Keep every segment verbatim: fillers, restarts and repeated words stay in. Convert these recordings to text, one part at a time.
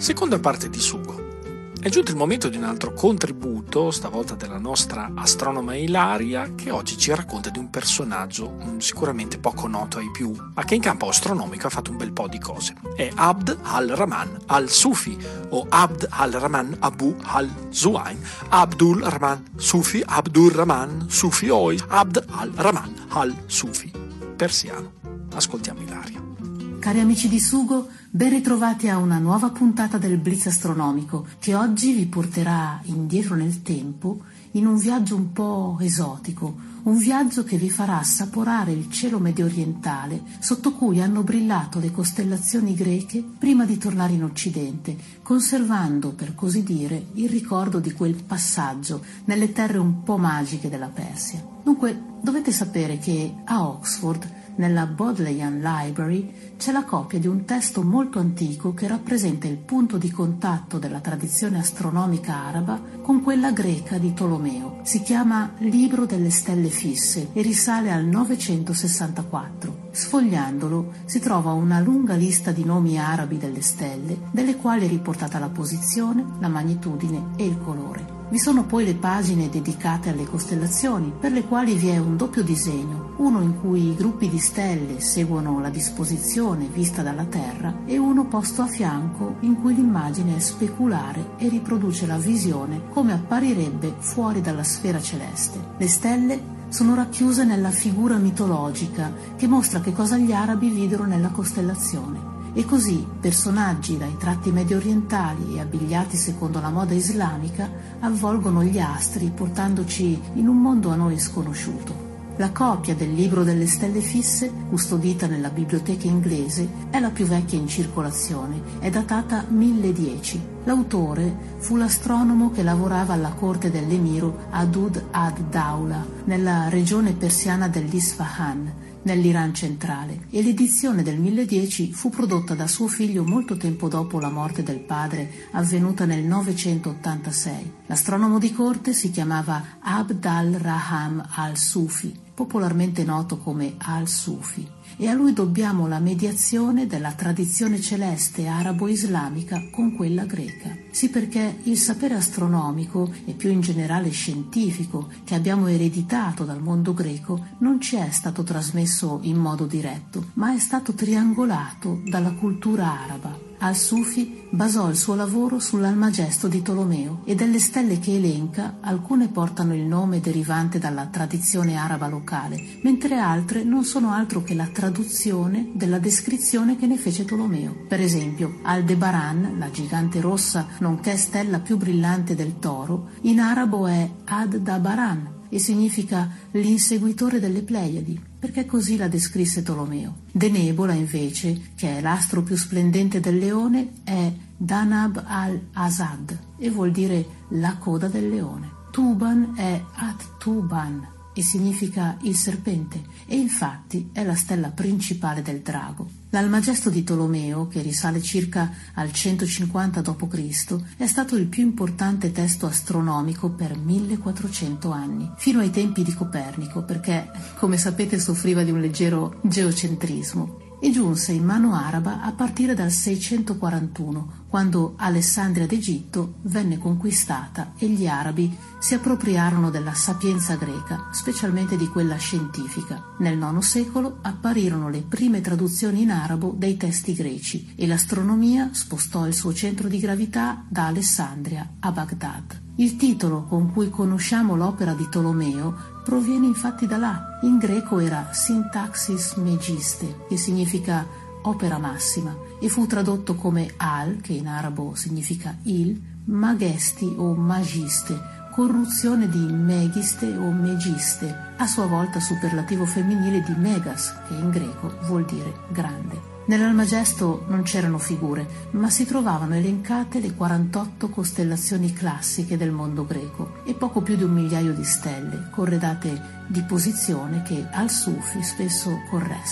Seconda parte di Sugo. È giunto il momento di un altro contributo, stavolta della nostra astronoma Ilaria, che oggi ci racconta di un personaggio mh, sicuramente poco noto ai più, ma che in campo astronomico ha fatto un bel po' di cose. È Abd al-Rahman al-Sufi, o Abd al-Rahman Abu al-Zuayn, Abdul Rahman Sufi, Abdul Rahman Sufi Oi, Abd al-Rahman al-Sufi, persiano. Ascoltiamo Ilaria. Cari amici di Sugo, ben ritrovati a una nuova puntata del Blitz Astronomico, che oggi vi porterà indietro nel tempo in un viaggio un po' esotico, un viaggio che vi farà assaporare il cielo mediorientale sotto cui hanno brillato le costellazioni greche prima di tornare in Occidente, conservando, per così dire, il ricordo di quel passaggio nelle terre un po' magiche della Persia. Dunque, dovete sapere che a Oxford, nella Bodleian Library, c'è la copia di un testo molto antico che rappresenta il punto di contatto della tradizione astronomica araba con quella greca di Tolomeo. Si chiama Libro delle Stelle Fisse e risale al novecentosessantaquattro. Sfogliandolo si trova una lunga lista di nomi arabi delle stelle, delle quali è riportata la posizione, la magnitudine e il colore. Vi sono poi le pagine dedicate alle costellazioni, per le quali vi è un doppio disegno, uno in cui i gruppi di stelle seguono la disposizione vista dalla Terra e uno posto a fianco in cui l'immagine è speculare e riproduce la visione come apparirebbe fuori dalla sfera celeste. Le stelle sono racchiuse nella figura mitologica che mostra che cosa gli arabi videro nella costellazione. E così personaggi dai tratti mediorientali e abbigliati secondo la moda islamica avvolgono gli astri portandoci in un mondo a noi sconosciuto. La copia del Libro delle Stelle Fisse, custodita nella biblioteca inglese, è la più vecchia in circolazione, è datata mille dieci. L'autore fu l'astronomo che lavorava alla corte dell'emiro Adud ad-Daula, nella regione persiana dell'Isfahan, nell'Iran centrale, e l'edizione del mille dieci fu prodotta da suo figlio molto tempo dopo la morte del padre, avvenuta nel novecentottantasei. L'astronomo di corte si chiamava Abd al-Rahman al-Sufi, popolarmente noto come al-Sufi, e a lui dobbiamo la mediazione della tradizione celeste arabo-islamica con quella greca. Sì, perché il sapere astronomico e più in generale scientifico che abbiamo ereditato dal mondo greco non ci è stato trasmesso in modo diretto, ma è stato triangolato dalla cultura araba. Al-Sufi basò il suo lavoro sull'Almagesto di Tolomeo e delle stelle che elenca alcune portano il nome derivante dalla tradizione araba locale, mentre altre non sono altro che la traduzione della descrizione che ne fece Tolomeo. Per esempio, Aldebaran, la gigante rossa nonché stella più brillante del Toro, in arabo è Ad-Dabaran e significa l'inseguitore delle Pleiadi, perché così la descrisse Tolomeo. Denebola, invece, che è l'astro più splendente del Leone, è Danab al-Asad e vuol dire la coda del leone. Tuban è At-Tuban e significa il serpente, e infatti è la stella principale del drago. L'Almagesto di Tolomeo, che risale circa al centocinquanta dopo Cristo, è stato il più importante testo astronomico per millequattrocento anni, fino ai tempi di Copernico, perché, come sapete, soffriva di un leggero geocentrismo, e giunse in mano araba a partire dal seicentoquarantuno, quando Alessandria d'Egitto venne conquistata e gli arabi si appropriarono della sapienza greca, specialmente di quella scientifica. Nel nono secolo apparirono le prime traduzioni in arabo dei testi greci e l'astronomia spostò il suo centro di gravità da Alessandria a Baghdad. Il titolo con cui conosciamo l'opera di Tolomeo proviene infatti da là. In greco era Syntaxis Megiste, che significa opera massima, e fu tradotto come al, che in arabo significa il, magesti o magiste, corruzione di megiste o megiste, a sua volta superlativo femminile di megas, che in greco vuol dire grande. Nell'Almagesto non c'erano figure, ma si trovavano elencate le quarantotto costellazioni classiche del mondo greco e poco più di un migliaio di stelle, corredate di posizione che al-Sufi spesso corresse.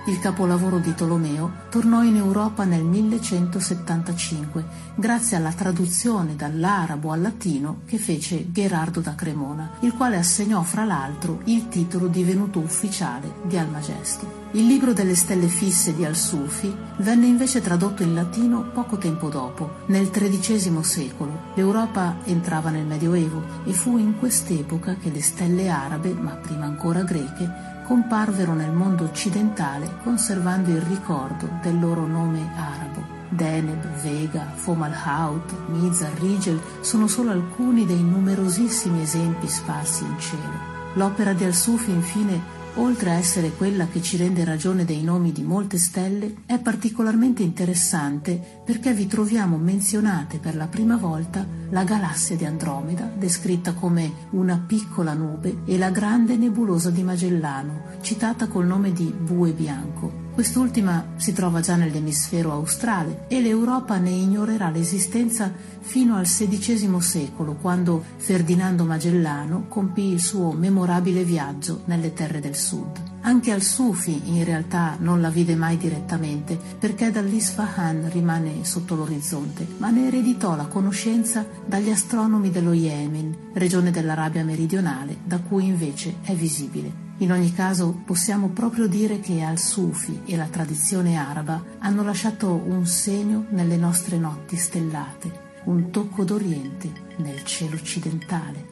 Il capolavoro di Tolomeo tornò in Europa nel millecentosettantacinque grazie alla traduzione dall'arabo al latino che fece Gherardo da Cremona, il quale assegnò fra l'altro il titolo divenuto ufficiale di Almagesto. Il libro delle stelle fisse di Al-Sufi venne invece tradotto in latino poco tempo dopo, nel tredicesimo secolo. L'Europa entrava nel Medioevo e fu in quest'epoca che le stelle arabe, ma prima ancora greche, comparvero nel mondo occidentale conservando il ricordo del loro nome arabo. Deneb, Vega, Fomalhaut, Mizar, Rigel sono solo alcuni dei numerosissimi esempi sparsi in cielo. L'opera di Al-Sufi, infine, oltre a essere quella che ci rende ragione dei nomi di molte stelle, è particolarmente interessante perché vi troviamo menzionate per la prima volta la galassia di Andromeda, descritta come una piccola nube, e la grande nebulosa di Magellano, citata col nome di Bue Bianco. Quest'ultima si trova già nell'emisfero australe e l'Europa ne ignorerà l'esistenza fino al sedicesimo secolo, quando Ferdinando Magellano compì il suo memorabile viaggio nelle terre del sud. Anche Al-Sufi in realtà non la vide mai direttamente, perché dall'Isfahan rimane sotto l'orizzonte, ma ne ereditò la conoscenza dagli astronomi dello Yemen, regione dell'Arabia meridionale, da cui invece è visibile. In ogni caso possiamo proprio dire che Al-Sufi e la tradizione araba hanno lasciato un segno nelle nostre notti stellate, un tocco d'Oriente nel cielo occidentale.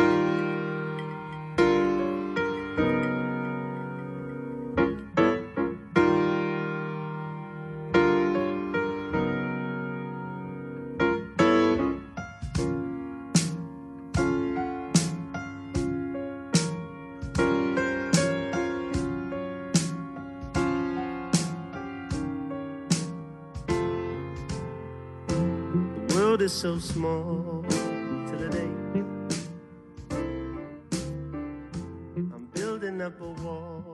Is so small till it ain't. I'm building up a wall